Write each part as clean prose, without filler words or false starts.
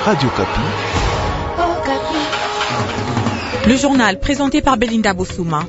Radio Kapi. Le journal présenté par Belinda Bossouma.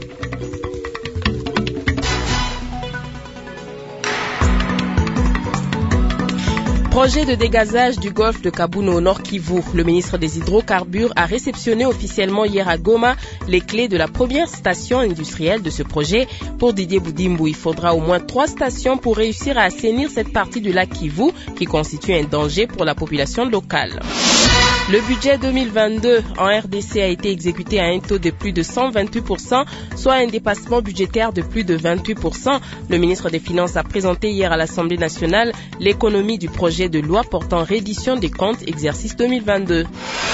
Projet de dégazage du golfe de Kabuno au Nord Kivu. Le ministre des Hydrocarbures a réceptionné officiellement hier à Goma les clés de la première station industrielle de ce projet. Pour Didier Boudimbu, il faudra au moins 3 stations pour réussir à assainir cette partie du lac Kivu qui constitue un danger pour la population locale. Le budget 2022 en RDC a été exécuté à un taux de plus de 128%, soit un dépassement budgétaire de plus de 28%. Le ministre des Finances a présenté hier à l'Assemblée nationale l'économie du projet de loi portant reddition des comptes exercice 2022.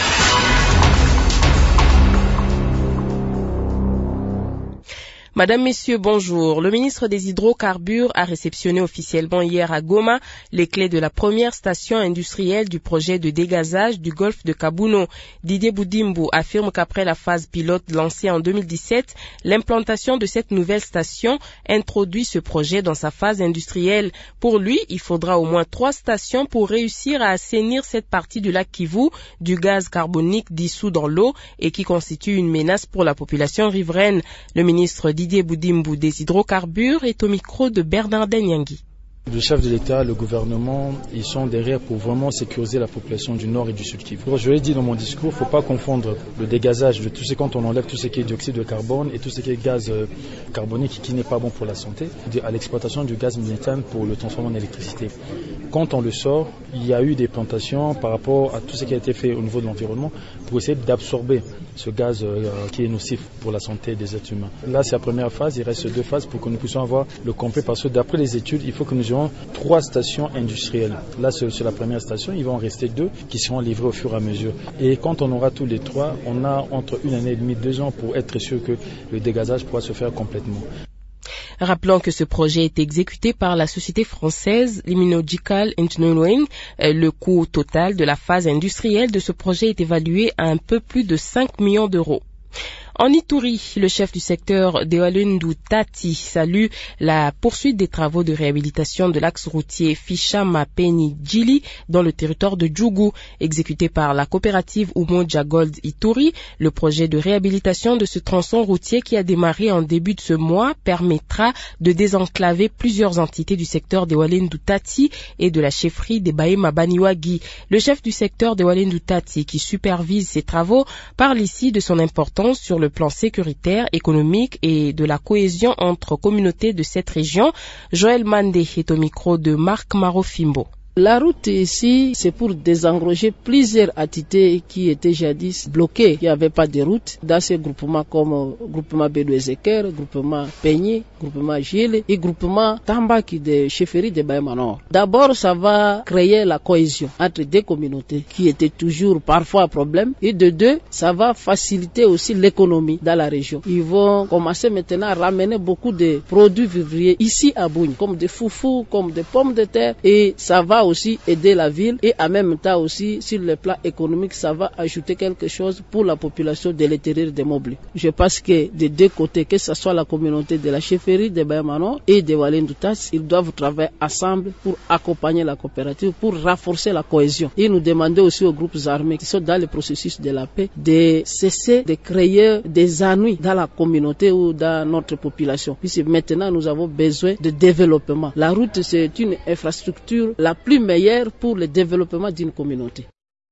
Madame, Messieurs, bonjour. Le ministre des Hydrocarbures a réceptionné officiellement hier à Goma les clés de la première station industrielle du projet de dégazage du golfe de Kabuno. Didier Boudimbu affirme qu'après la phase pilote lancée en 2017, l'implantation de cette nouvelle station introduit ce projet dans sa phase industrielle. Pour lui, il faudra au moins 3 stations pour réussir à assainir cette partie du lac Kivu du gaz carbonique dissous dans l'eau et qui constitue une menace pour la population riveraine. Le ministre Didier Boudimbu des Hydrocarbures est au micro de Bernardin Nyangui. Le chef de l'État, le gouvernement, ils sont derrière pour vraiment sécuriser la population du Nord et du Sud Kivu. Je l'ai dit dans mon discours, il ne faut pas confondre le dégazage de tout ce quand on enlève tout ce qui est dioxyde de carbone et tout ce qui est gaz carbonique qui n'est pas bon pour la santé, à l'exploitation du gaz méthane pour le transformer en électricité. Quand on le sort, il y a eu des plantations par rapport à tout ce qui a été fait au niveau de l'environnement pour essayer d'absorber ce gaz qui est nocif pour la santé des êtres humains. Là, c'est la première phase, il reste 2 phases pour que nous puissions avoir le complet parce que d'après les études, il faut que nous ayons 3 stations industrielles. Là, sur la première station, il va en rester 2 qui seront livrées au fur et à mesure. Et quand on aura tous les 3, on a entre 1 année et demie, 2 ans pour être sûr que le dégazage pourra se faire complètement. Rappelons que ce projet est exécuté par la société française Limnological Engineering. Le coût total de la phase industrielle de ce projet est évalué à un peu plus de 5 millions d'euros. En Ituri, le chef du secteur de Walendu Tati salue la poursuite des travaux de réhabilitation de l'axe routier Ficha-Mapeni-Djili dans le territoire de Djougou, exécuté par la coopérative Umoja Gold Ituri. Le projet de réhabilitation de ce tronçon routier qui a démarré en début de ce mois permettra de désenclaver plusieurs entités du secteur de Walendu Tati et de la chefferie des Bahema Baniwagi. Le chef du secteur de Walendu Tati qui supervise ces travaux parle ici de son importance sur le plan sécuritaire, économique et de la cohésion entre communautés de cette région. Joël Mandé est au micro de Marc Marofimbo. La route ici, c'est pour désengroger plusieurs entités qui étaient jadis bloquées. Il n'y avait pas de route dans ces groupements comme groupement Bédoué-Zeker, groupement Peigny, groupement Gilles et groupement Tambaki de chefferie de Bahema Nord. D'abord, ça va créer la cohésion entre 2 communautés qui étaient toujours parfois un problème. Et de 2, ça va faciliter aussi l'économie dans la région. Ils vont commencer maintenant à ramener beaucoup de produits vivriers ici à Bougne, comme des foufous, comme des pommes de terre. Et ça va aussi aider la ville et en même temps aussi sur le plan économique ça va ajouter quelque chose pour la population de l'intérieur des Moblés. Je pense que des 2 côtés, que ce soit la communauté de la chefferie de Bahema Nord et de Walendu Tati, ils doivent travailler ensemble pour accompagner la coopérative, pour renforcer la cohésion. Et nous demandons aussi aux groupes armés qui sont dans le processus de la paix de cesser de créer des ennuis dans la communauté ou dans notre population. Puisque maintenant nous avons besoin de développement. La route c'est une infrastructure la plus meilleure pour le développement d'une communauté.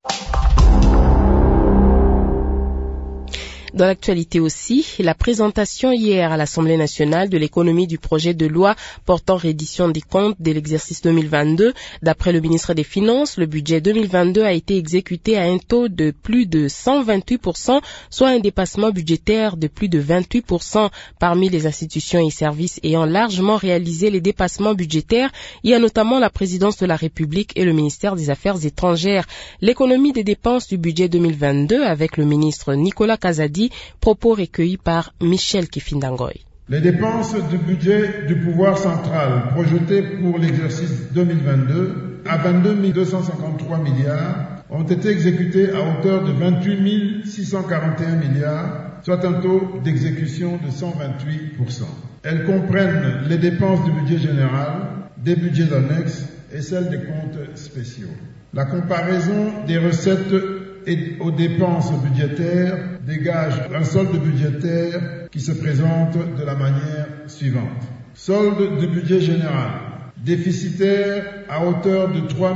Dans l'actualité aussi, la présentation hier à l'Assemblée nationale de l'économie du projet de loi portant reddition des comptes de l'exercice 2022. D'après le ministre des Finances, le budget 2022 a été exécuté à un taux de plus de 128%, soit un dépassement budgétaire de plus de 28%. Parmi les institutions et services ayant largement réalisé les dépassements budgétaires, il y a notamment la présidence de la République et le ministère des Affaires étrangères. L'économie des dépenses du budget 2022 avec le ministre Nicolas Kazadi, propos recueillis par Michel Kifindangoy. Les dépenses du budget du pouvoir central projetées pour l'exercice 2022 à 22 253 milliards ont été exécutées à hauteur de 28 641 milliards, soit un taux d'exécution de 128%. Elles comprennent les dépenses du budget général, des budgets annexes et celles des comptes spéciaux. La comparaison des recettes et aux dépenses budgétaires dégage un solde budgétaire qui se présente de la manière suivante. Solde du budget général, déficitaire à hauteur de 3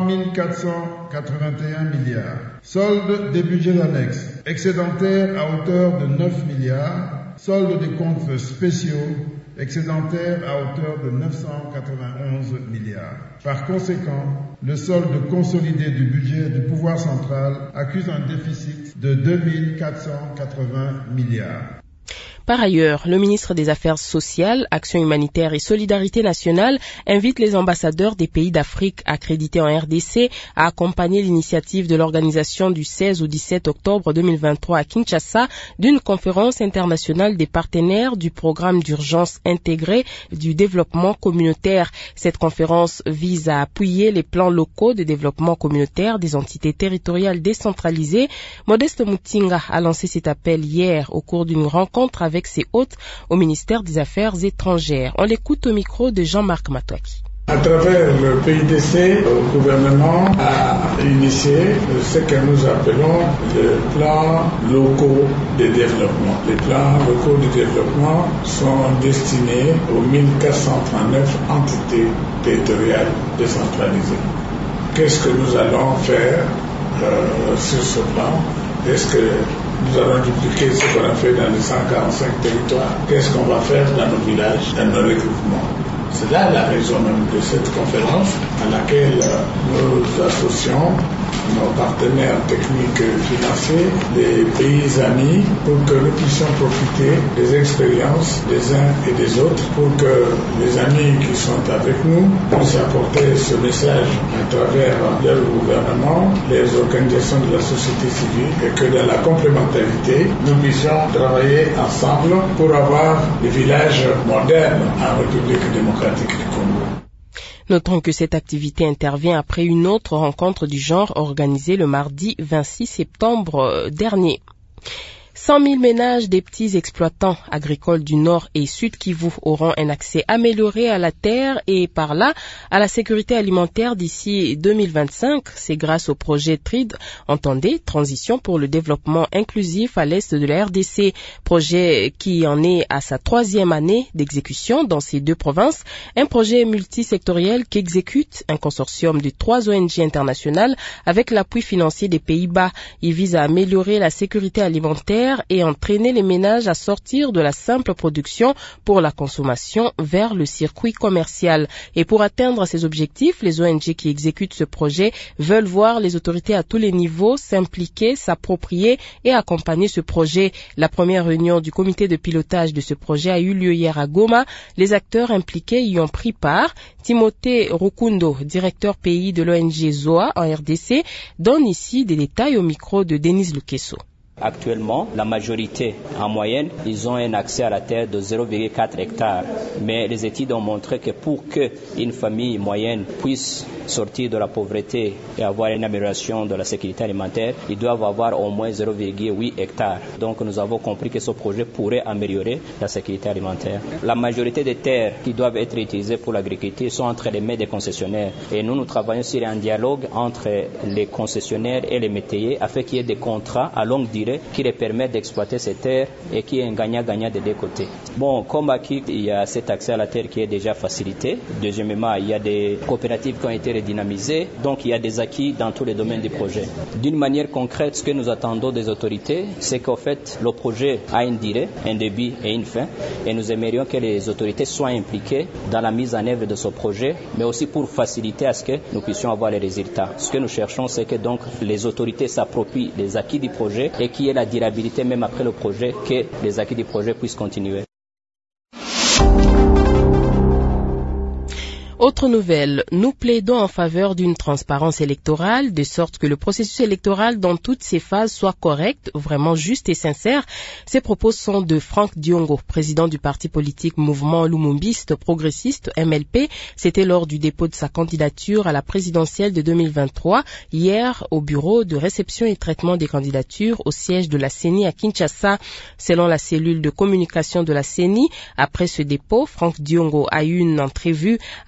481 milliards. Solde des budgets annexes, excédentaire à hauteur de 9 milliards. Solde des comptes spéciaux, excédentaire à hauteur de 991 milliards. Par conséquent, le solde consolidé du budget du pouvoir central accuse un déficit de 2 480 milliards. Par ailleurs, le ministre des Affaires sociales, Action humanitaire et Solidarité nationale invite les ambassadeurs des pays d'Afrique accrédités en RDC à accompagner l'initiative de l'organisation du 16 au 17 octobre 2023 à Kinshasa d'une conférence internationale des partenaires du programme d'urgence intégré du développement communautaire. Cette conférence vise à appuyer les plans locaux de développement communautaire des entités territoriales décentralisées. Modeste Mutinga a lancé cet appel hier au cours d'une rencontre avec ses hôtes au ministère des Affaires étrangères. On l'écoute au micro de Jean-Marc Matouaki. À travers le PIDC, le gouvernement a initié ce que nous appelons les plans locaux de développement. Les plans locaux de développement sont destinés aux 1439 entités territoriales décentralisées. Qu'est-ce que nous allons faire sur ce plan? Est-ce que nous allons dupliquer ce qu'on a fait dans les 145 territoires? Qu'est-ce qu'on va faire dans nos villages, dans nos regroupements? C'est là la raison même de cette conférence à laquelle nous associons nos partenaires techniques et financiers, les pays amis, pour que nous puissions profiter des expériences des uns et des autres, pour que les amis qui sont avec nous puissent apporter ce message à travers leur gouvernement, les organisations de la société civile, et que dans la complémentarité, nous puissions travailler ensemble pour avoir des villages modernes en République démocratique du Congo. Notons que cette activité intervient après une autre rencontre du genre organisée le mardi 26 septembre dernier. 100 000 ménages des petits exploitants agricoles du Nord et Sud Kivu auront un accès amélioré à la terre et par là à la sécurité alimentaire d'ici 2025. C'est grâce au projet TRID, entendez, Transition pour le développement inclusif à l'est de la RDC, projet qui en est à sa 3e année d'exécution dans ces deux provinces, un projet multisectoriel qu'exécute un consortium de 3 ONG internationales avec l'appui financier des Pays-Bas. Il vise à améliorer la sécurité alimentaire et entraîner les ménages à sortir de la simple production pour la consommation vers le circuit commercial. Et pour atteindre ces objectifs, les ONG qui exécutent ce projet veulent voir les autorités à tous les niveaux s'impliquer, s'approprier et accompagner ce projet. La première réunion du comité de pilotage de ce projet a eu lieu hier à Goma. Les acteurs impliqués y ont pris part. Timothée Rukundo, directeur pays de l'ONG ZOA en RDC, donne ici des détails au micro de Denise Lukeso. Actuellement, la majorité, en moyenne, ils ont un accès à la terre de 0,4 hectares. Mais les études ont montré que pour qu'une famille moyenne puisse sortir de la pauvreté et avoir une amélioration de la sécurité alimentaire, ils doivent avoir au moins 0,8 hectares. Donc nous avons compris que ce projet pourrait améliorer la sécurité alimentaire. La majorité des terres qui doivent être utilisées pour l'agriculture sont entre les mains des concessionnaires. Et nous travaillons sur un dialogue entre les concessionnaires et les métayers afin qu'il y ait des contrats à longue durée qui les permettent d'exploiter ces terres et qui est un gagnant-gagnant des deux côtés. Bon, comme acquis, il y a cet accès à la terre qui est déjà facilité. Deuxièmement, il y a des coopératives qui ont été redynamisées. Donc, il y a des acquis dans tous les domaines du projet. D'une manière concrète, ce que nous attendons des autorités, c'est qu'en fait, le projet a une durée, un début et une fin. Et nous aimerions que les autorités soient impliquées dans la mise en œuvre de ce projet, mais aussi pour faciliter à ce que nous puissions avoir les résultats. Ce que nous cherchons, c'est que donc les autorités s'approprient les acquis du projet et qu'il y ait la durabilité même après le projet, que les acquis du projet puissent continuer. Autre nouvelle, nous plaidons en faveur d'une transparence électorale, de sorte que le processus électoral dans toutes ses phases soit correct, vraiment juste et sincère. Ces propos sont de Franck Diongo, président du parti politique Mouvement Lumumbiste Progressiste, MLP. C'était lors du dépôt de sa candidature à la présidentielle de 2023, hier au bureau de réception et traitement des candidatures au siège de la CENI à Kinshasa. Selon la cellule de communication de la CENI, après ce dépôt, Franck Diongo a eu une entrevue avec le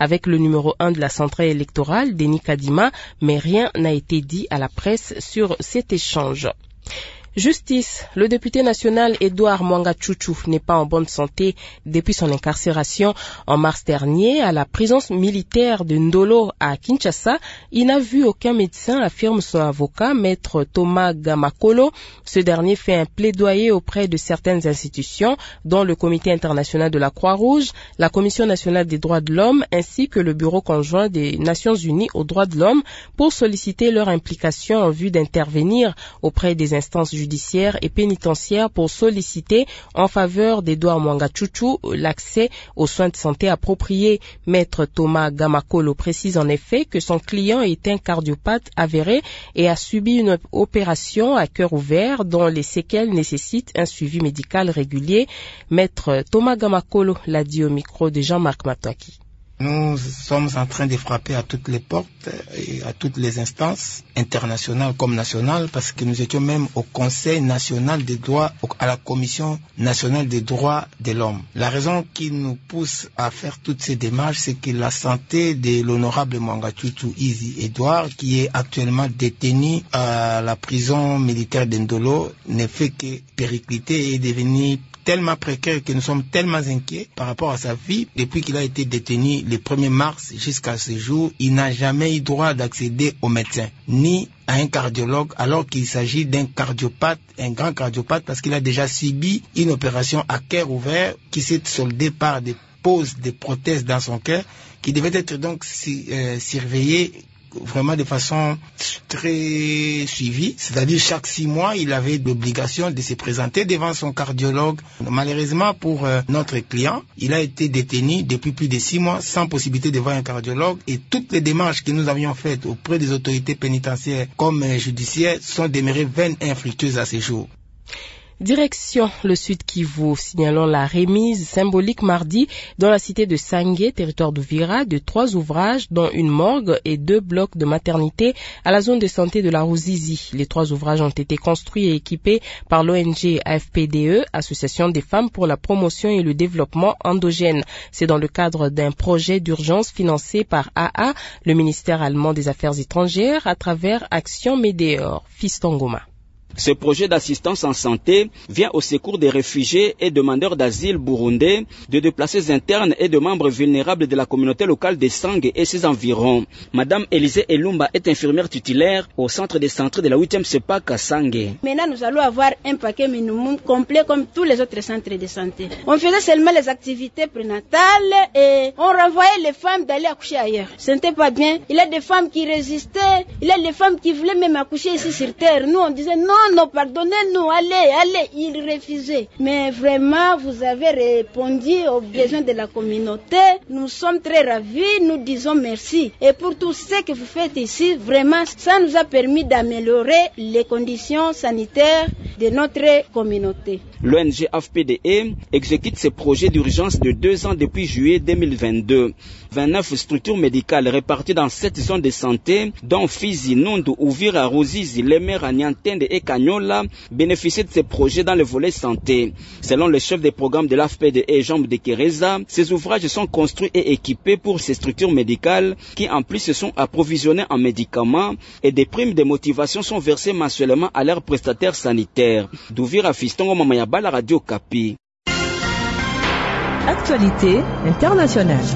numéro 1 de la centrale électorale, Denis Kadima, mais rien n'a été dit à la presse sur cet échange. Justice. Le député national Edouard Mwanga Chouchou n'est pas en bonne santé depuis son incarcération en mars dernier à la prison militaire de Ndolo à Kinshasa. Il n'a vu aucun médecin, affirme son avocat, maître Thomas Gamakolo. Ce dernier fait un plaidoyer auprès de certaines institutions, dont le Comité international de la Croix-Rouge, la Commission nationale des droits de l'homme, ainsi que le Bureau conjoint des Nations unies aux droits de l'homme, pour solliciter leur implication en vue d'intervenir auprès des instances judiciaires et pénitentiaire pour solliciter en faveur d'Edouard Mwanga Chouchou l'accès aux soins de santé appropriés. Maître Thomas Gamakolo précise en effet que son client est un cardiopathe avéré et a subi une opération à cœur ouvert dont les séquelles nécessitent un suivi médical régulier. Maître Thomas Gamakolo l'a dit au micro de Jean-Marc Mataki. Nous sommes en train de frapper à toutes les portes et à toutes les instances internationales comme nationales parce que nous étions même au Conseil national des droits, à la Commission nationale des droits de l'homme. La raison qui nous pousse à faire toutes ces démarches, c'est que la santé de l'honorable Mwanga Chouchou Izi Edouard, qui est actuellement détenu à la prison militaire d'Ndolo, ne fait que péricliter et devenir tellement précaire que nous sommes tellement inquiets par rapport à sa vie. Depuis qu'il a été détenu le 1er mars jusqu'à ce jour, il n'a jamais eu droit d'accéder au médecin, ni à un cardiologue, alors qu'il s'agit d'un cardiopathe, un grand cardiopathe, parce qu'il a déjà subi une opération à cœur ouvert qui s'est soldée par des poses de prothèses dans son cœur, qui devait être donc surveillée vraiment de façon très suivie, c'est-à-dire chaque 6 mois, il avait l'obligation de se présenter devant son cardiologue. Malheureusement pour notre client, il a été détenu depuis plus de 6 mois sans possibilité de voir un cardiologue et toutes les démarches que nous avions faites auprès des autorités pénitentiaires comme judiciaires sont demeurées vaines et infructueuses à ce jour. Direction le Sud Kivu, signalons la remise symbolique mardi dans la cité de Sangué, territoire d'Uvira, de 3 ouvrages, dont une morgue et 2 blocs de maternité à la zone de santé de la Ruzizi. Les 3 ouvrages ont été construits et équipés par l'ONG AFPDE, Association des femmes pour la promotion et le développement endogène. C'est dans le cadre d'un projet d'urgence financé par AA, le ministère allemand des Affaires étrangères, à travers Action Médéor. Fiston Goma. Ce projet d'assistance en santé vient au secours des réfugiés et demandeurs d'asile burundais, de déplacés internes et de membres vulnérables de la communauté locale de Sangue et ses environs. Madame Élisée Elumba est infirmière titulaire au centre de santé de la 8e CEPAC à Sangue. Maintenant, nous allons avoir un paquet minimum complet comme tous les autres centres de santé. On faisait seulement les activités prénatales et on renvoyait les femmes d'aller accoucher ailleurs. Ce n'était pas bien. Il y a des femmes qui résistaient, il y a des femmes qui voulaient même accoucher ici sur terre. Nous, on disait non, pardonnez-nous, allez, ils refusaient. Mais vraiment, vous avez répondu aux besoins de la communauté. Nous sommes très ravis, nous disons merci. Et pour tout ce que vous faites ici, vraiment, ça nous a permis d'améliorer les conditions sanitaires de notre communauté. L'ONG AFPDE exécute ce projet d'urgence de 2 ans depuis juillet 2022. 29 structures médicales réparties dans 7 zones de santé, dont Fizi, Nundu, Uvira, Ruzizi, Lemera, Niantende et Kanyola, bénéficient de ces projets dans le volet santé. Selon le chef des programmes de l'AFPDE et Jean de Kereza, ces ouvrages sont construits et équipés pour ces structures médicales qui en plus se sont approvisionnées en médicaments et des primes de motivation sont versées mensuellement à leurs prestataires sanitaires. D'Uvira, Fistongo Mamayaba, la Radio Kapi. Actualité internationale.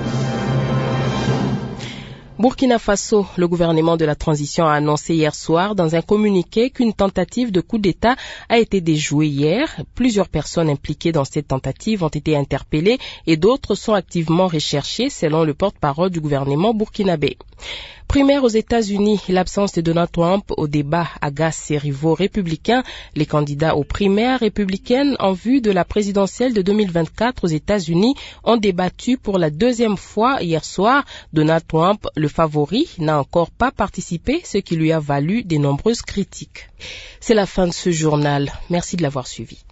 Burkina Faso, le gouvernement de la transition a annoncé hier soir dans un communiqué qu'une tentative de coup d'État a été déjouée hier. Plusieurs personnes impliquées dans cette tentative ont été interpellées et d'autres sont activement recherchées selon le porte-parole du gouvernement burkinabé. Primaire aux États-Unis, l'absence de Donald Trump au débat agace ses rivaux républicains. Les candidats aux primaires républicaines en vue de la présidentielle de 2024 aux États-Unis ont débattu pour la 2e fois hier soir. Donald Trump, le favori, n'a encore pas participé, ce qui lui a valu de nombreuses critiques. C'est la fin de ce journal. Merci de l'avoir suivi.